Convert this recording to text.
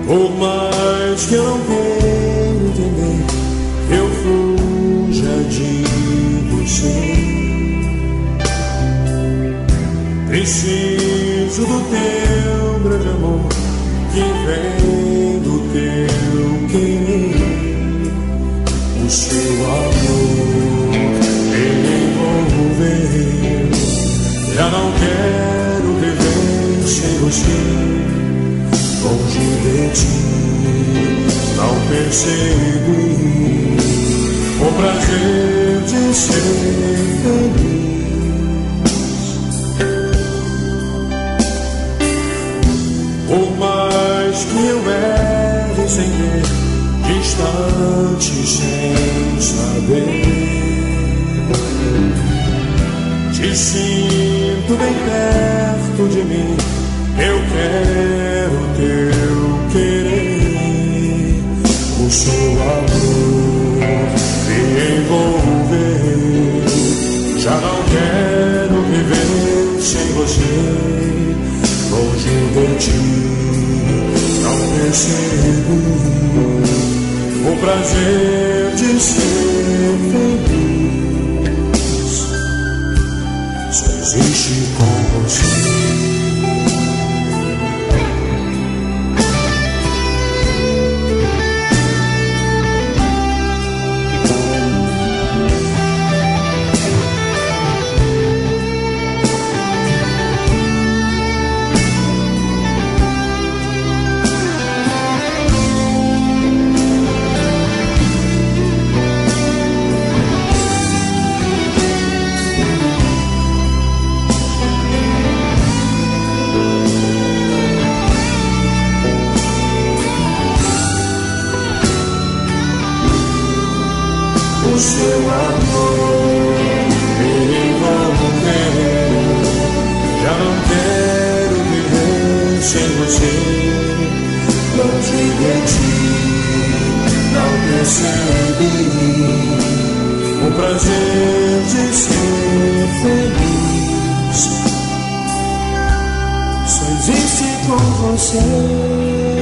Por mais que eu não queira entender, eu fuja de você. Preciso do teu grande amor, que vem do teu querer. O seu amor me envolveu. Já não quero viver sem você. Longe de ti, não percebi o prazer de ser feliz. Por mais que eu erre sem ver, distante sem saber, te sinto bem perto de mim. Eu quero teu querer, o seu amor me envolver. Já não quero viver sem você. Longe de ti, não percebo o prazer de ser feliz. Só existe com você. O seu amor me envolveu. Já não quero viver sem você. Longe de ti, não percebi o prazer de ser feliz. Só existe com você.